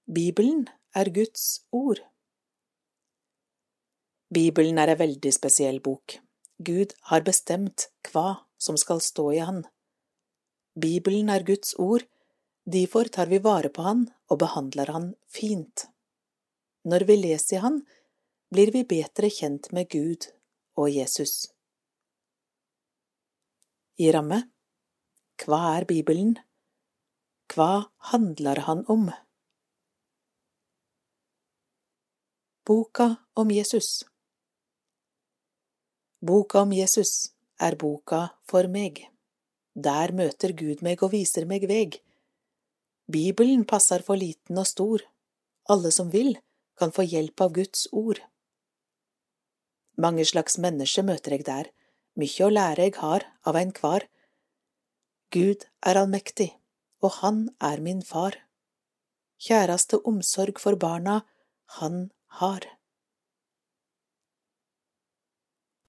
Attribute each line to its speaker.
Speaker 1: Bibelen er Guds ord. Bibelen er en veldig spesiell bok. Gud har bestemt hva som skal stå i han. Bibelen er Guds ord, derfor tar vi vare på han og behandler han fint. Når vi leser i han, blir vi bedre kjent med Gud og Jesus. I ramme: hva er Bibelen? Hva handler han om? Boka om Jesus. Boka om Jesus er boka for meg. Der møter Gud meg og viser meg veg. Bibelen passer for liten og stor. Alle som vil, kan få hjelp av Guds ord. Mange slags mennesker møter jeg der, mye å lære jeg har av en kvar. Gud er allmektig, og han er min far. Kjæreste omsorg for barna han har.